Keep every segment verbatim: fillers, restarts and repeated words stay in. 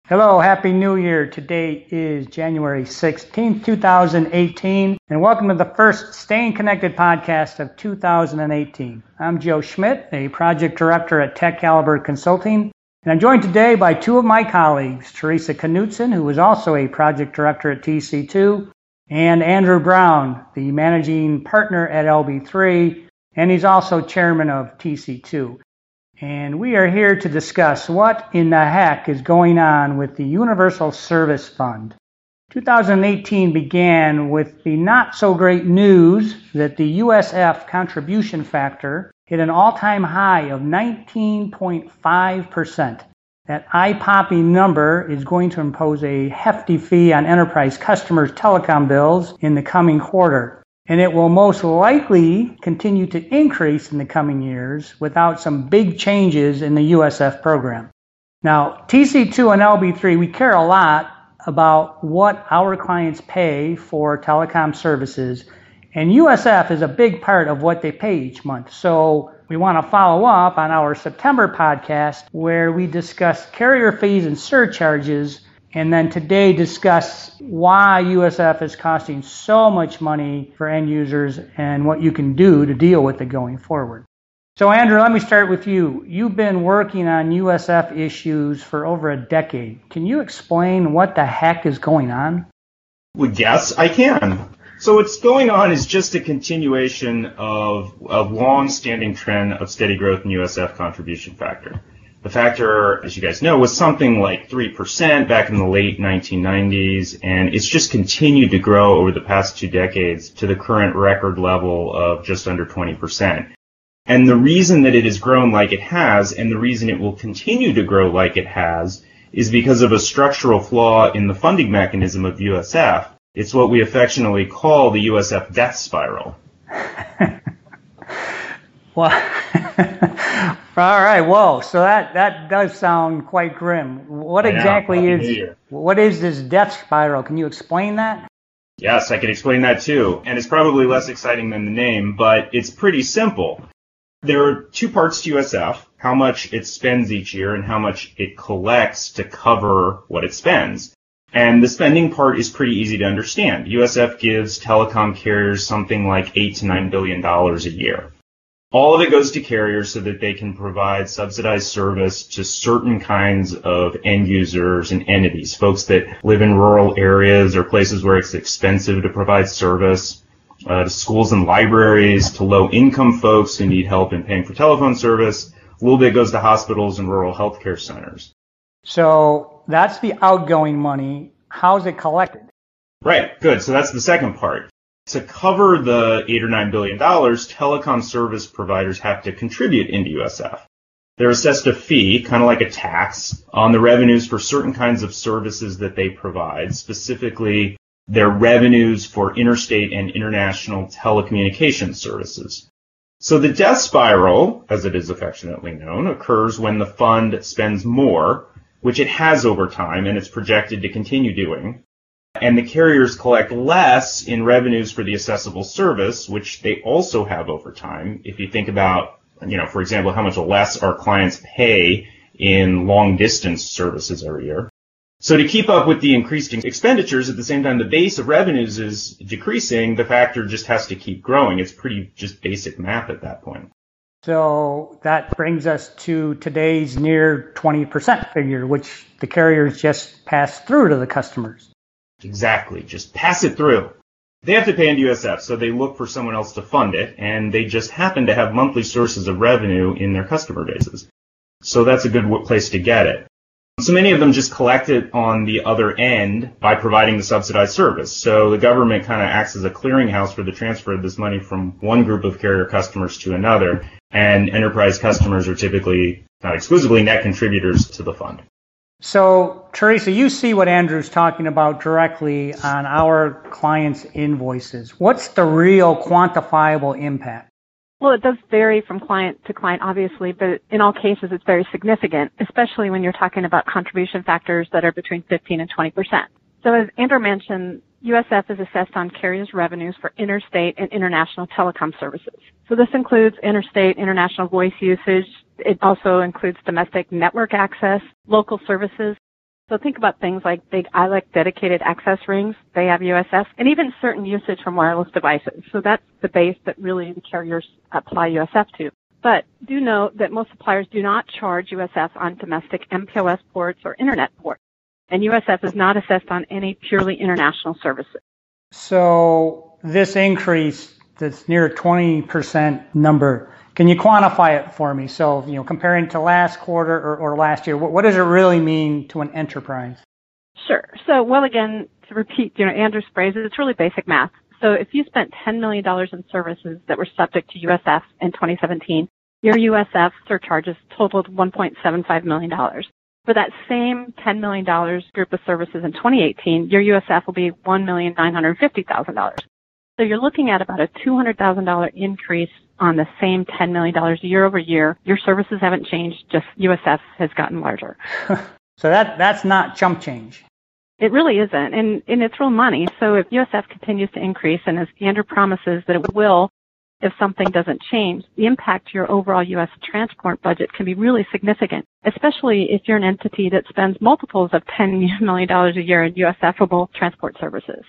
Hello, Happy New Year. Today is January sixteenth, two thousand eighteen, and welcome to the first Staying Connected podcast of two thousand eighteen. I'm Joe Schmidt, a project director at Tech Caliber Consulting, and I'm joined today by two of my colleagues, Teresa Knutson, who is also a project director at T C two, and Andrew Brown, the managing partner at L B three, and he's also chairman of T C two. And we are here to discuss what in the heck is going on with the Universal Service Fund. two thousand eighteen began with the not so great news that the U S F contribution factor hit an all-time high of nineteen point five percent. That eye-popping number is going to impose a hefty fee on enterprise customers' telecom bills in the coming quarter. And it will most likely continue to increase in the coming years without some big changes in the U S F program. Now, T C two and L B three, we care a lot about what our clients pay for telecom services, and U S F is a big part of what they pay each month. So we want to follow up on our September podcast where we discuss carrier fees and surcharges, and then today discuss why U S F is costing so much money for end users and what you can do to deal with it going forward. So Andrew, let me start with you. You've been working on U S F issues for over a decade. Can you explain what the heck is going on? Well, yes, I can. So what's going on is just a continuation of a long-standing trend of steady growth in U S F contribution factor. The factor, as you guys know, was something like three percent back in the late nineteen nineties, and it's just continued to grow over the past two decades to the current record level of just under twenty percent. And the reason that it has grown like it has, and the reason it will continue to grow like it has, is because of a structural flaw in the funding mechanism of U S F. It's what we affectionately call the U S F death spiral. Well, all right. Whoa. So that, that does sound quite grim. What exactly is what is this death spiral? Can you explain that? Yes, I can explain that too. And it's probably less exciting than the name, but it's pretty simple. There are two parts to U S F, how much it spends each year and how much it collects to cover what it spends. And the spending part is pretty easy to understand. U S F gives telecom carriers something like eight to nine billion dollars a year. All of it goes to carriers so that they can provide subsidized service to certain kinds of end users and entities, folks that live in rural areas or places where it's expensive to provide service, uh, to schools and libraries, to low-income folks who need help in paying for telephone service. A little bit goes to hospitals and rural healthcare centers. So that's the outgoing money. How's it collected? Right, good. So that's the second part. To cover the eight or nine billion dollars, telecom service providers have to contribute into U S F. They're assessed a fee, kind of like a tax, on the revenues for certain kinds of services that they provide, specifically their revenues for interstate and international telecommunications services. So the death spiral, as it is affectionately known, occurs when the fund spends more, which it has over time and it's projected to continue doing. And the carriers collect less in revenues for the accessible service, which they also have over time. If you think about, you know, for example, how much less our clients pay in long distance services every year. So to keep up with the increased expenditures, at the same time the base of revenues is decreasing, the factor just has to keep growing. It's pretty just basic math at that point. So that brings us to today's near twenty percent figure, which the carriers just pass through to the customers. Exactly. Just pass it through. They have to pay into U S F, so they look for someone else to fund it, and they just happen to have monthly sources of revenue in their customer bases. So that's a good place to get it. So many of them just collect it on the other end by providing the subsidized service. So the government kind of acts as a clearinghouse for the transfer of this money from one group of carrier customers to another, and enterprise customers are typically, not exclusively, net contributors to the fund. So, Teresa, you see what Andrew's talking about directly on our clients' invoices. What's the real quantifiable impact? Well, it does vary from client to client, obviously, but in all cases, it's very significant, especially when you're talking about contribution factors that are between fifteen and twenty percent. So as Andrew mentioned, U S F is assessed on carriers' revenues for interstate and international telecom services. So this includes interstate, international voice usage. It also includes domestic network access, local services, So think about things like big I L E C dedicated access rings. They have U S F, and even certain usage from wireless devices. So that's the base that really the carriers apply U S F to. But do note that most suppliers do not charge U S F on domestic M P O S ports or internet ports. And U S F is not assessed on any purely international services. So this increase that's near twenty percent number, can you quantify it for me? So, you know, comparing to last quarter or, or last year, what, what does it really mean to an enterprise? Sure. So, well, again, to repeat, you know, Andrew's phrase, it's really basic math. So if you spent ten million dollars in services that were subject to U S F in twenty seventeen, your U S F surcharges totaled one point seven five million dollars. For that same ten million dollars group of services in twenty eighteen, your U S F will be one million nine hundred fifty thousand dollars. So you're looking at about a two hundred thousand dollars increase on the same ten million dollars year over year. Your services haven't changed, just U S F has gotten larger. So that that's not chump change. It really isn't, and, and it's real money. So if U S F continues to increase, and as Andrew promises that it will if something doesn't change, the impact to your overall U S transport budget can be really significant, especially if you're an entity that spends multiples of ten million dollars a year in U S F-able transport services.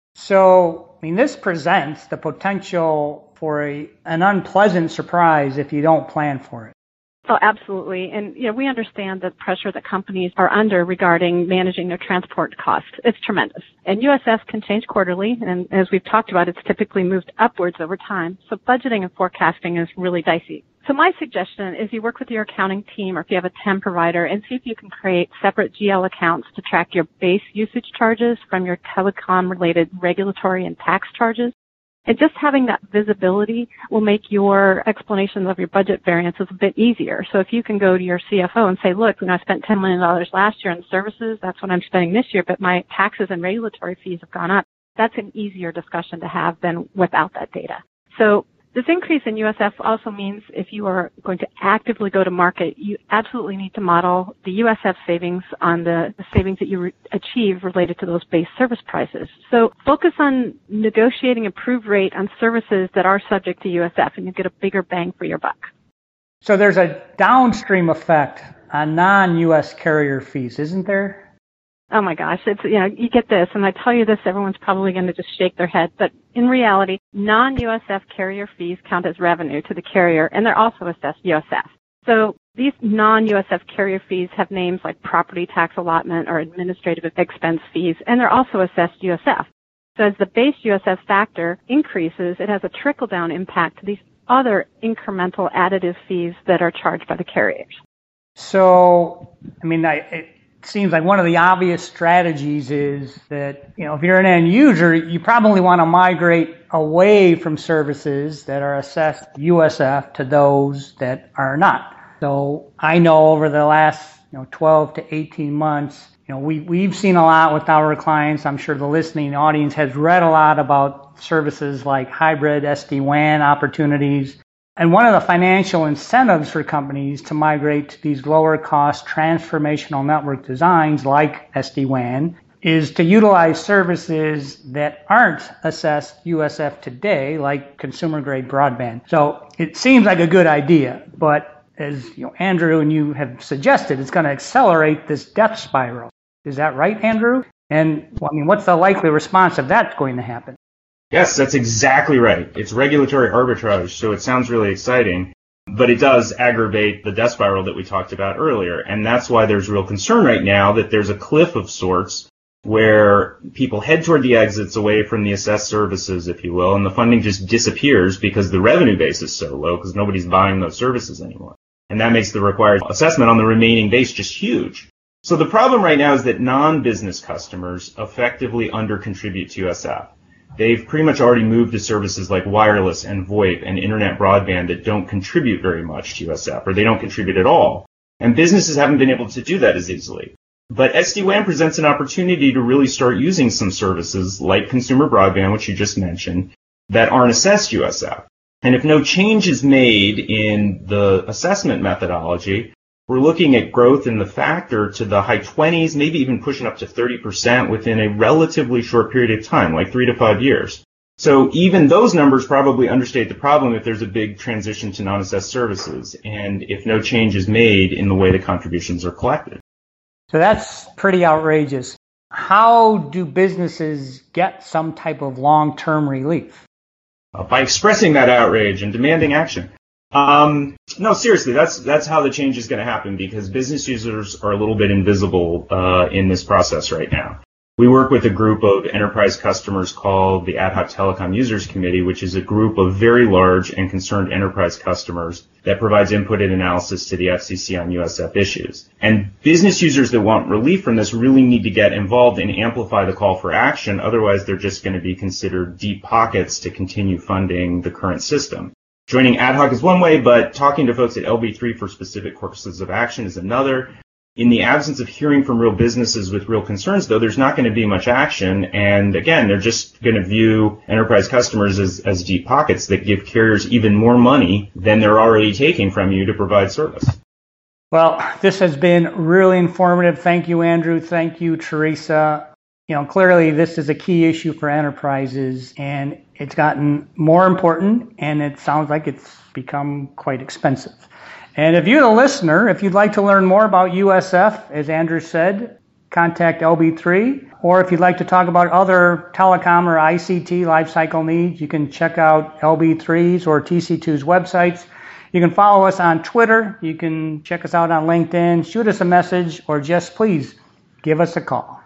So, I mean, this presents the potential for a, an unpleasant surprise if you don't plan for it. Oh, absolutely. And, you know, we understand the pressure that companies are under regarding managing their transport costs. It's tremendous. And U S F can change quarterly. And as we've talked about, it's typically moved upwards over time. So budgeting and forecasting is really dicey. So my suggestion is you work with your accounting team or if you have a T E M provider and see if you can create separate G L accounts to track your base usage charges from your telecom-related regulatory and tax charges. And just having that visibility will make your explanations of your budget variances a bit easier. So if you can go to your C F O and say, look, you know, I spent ten million dollars last year in services, that's what I'm spending this year, but my taxes and regulatory fees have gone up. That's an easier discussion to have than without that data. So this increase in U S F also means if you are going to actively go to market, you absolutely need to model the U S F savings on the, the savings that you re- achieve related to those base service prices. So focus on negotiating approved rate on services that are subject to U S F, and you get a bigger bang for your buck. So there's a downstream effect on non-U S carrier fees, isn't there? Oh my gosh, it's, you know, you get this, and I tell you this, everyone's probably going to just shake their head, but in reality, non-U S F carrier fees count as revenue to the carrier, and they're also assessed U S F. So these non-U S F carrier fees have names like property tax allotment or administrative expense fees, and they're also assessed U S F. So as the base U S F factor increases, it has a trickle-down impact to these other incremental additive fees that are charged by the carriers. So, I mean, I... It, seems like one of the obvious strategies is that, you know, if you're an end user, you probably want to migrate away from services that are assessed U S F to those that are not. So I know over the last, you know, twelve to eighteen months, you know, we, we've seen a lot with our clients. I'm sure the listening audience has read a lot about services like hybrid S D WAN opportunities. And one of the financial incentives for companies to migrate to these lower cost transformational network designs like S D WAN is to utilize services that aren't assessed U S F today, like consumer grade broadband. So it seems like a good idea, but as you know, Andrew and you have suggested, it's going to accelerate this death spiral. Is that right, Andrew? And well, I mean, what's the likely response if that's going to happen? Yes, that's exactly right. It's regulatory arbitrage, so it sounds really exciting, but it does aggravate the death spiral that we talked about earlier. And that's why there's real concern right now that there's a cliff of sorts where people head toward the exits away from the assessed services, if you will, and the funding just disappears because the revenue base is so low because nobody's buying those services anymore. And that makes the required assessment on the remaining base just huge. So the problem right now is that non-business customers effectively under-contribute to U S F. They've pretty much already moved to services like wireless and VoIP and internet broadband that don't contribute very much to U S F, or they don't contribute at all. And businesses haven't been able to do that as easily. But S D WAN presents an opportunity to really start using some services like consumer broadband, which you just mentioned, that aren't assessed U S F. And if no change is made in the assessment methodology, we're looking at growth in the factor to the high twenties, maybe even pushing up to thirty percent within a relatively short period of time, like three to five years. So even those numbers probably understate the problem if there's a big transition to non-assessed services and if no change is made in the way the contributions are collected. So that's pretty outrageous. How do businesses get some type of long-term relief? Uh, by expressing that outrage and demanding action. Um, no, seriously, that's that's how the change is going to happen, because business users are a little bit invisible uh, in this process right now. We work with a group of enterprise customers called the Ad Hoc Telecom Users Committee, which is a group of very large and concerned enterprise customers that provides input and analysis to the F C C on U S F issues. And business users that want relief from this really need to get involved and amplify the call for action. Otherwise, they're just going to be considered deep pockets to continue funding the current system. Joining Ad Hoc is one way, but talking to folks at L B three for specific courses of action is another. In the absence of hearing from real businesses with real concerns, though, there's not going to be much action. And again, they're just going to view enterprise customers as, as deep pockets that give carriers even more money than they're already taking from you to provide service. Well, this has been really informative. Thank you, Andrew. Thank you, Teresa. You know, clearly this is a key issue for enterprises, and it's gotten more important, and it sounds like it's become quite expensive. And if you're the listener, if you'd like to learn more about U S F, as Andrew said, contact L B three. Or if you'd like to talk about other telecom or I C T lifecycle needs, you can check out L B three's or T C two's websites. You can follow us on Twitter. You can check us out on LinkedIn, shoot us a message, or just please give us a call.